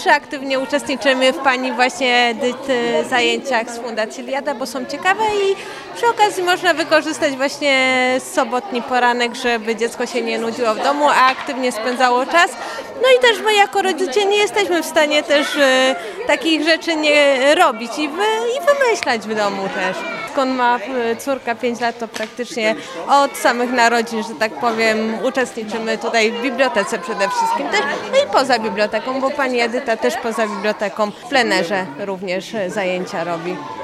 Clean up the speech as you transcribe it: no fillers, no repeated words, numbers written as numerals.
zawsze aktywnie uczestniczymy w pani właśnie Edyty zajęciach z Fundacji Iliada, bo są ciekawe i przy okazji można wykorzystać właśnie sobotni poranek, żeby dziecko się nie nudziło w domu, a aktywnie spędzało czas. No i też my jako rodzice nie jesteśmy w stanie też takich rzeczy nie robić i wymyślać w domu też. Skąd ma córka 5 lat, to praktycznie od samych narodzin, że tak powiem, uczestniczymy tutaj w bibliotece przede wszystkim też, no i poza biblioteką, bo pani Edyta też poza biblioteką w plenerze również zajęcia robi.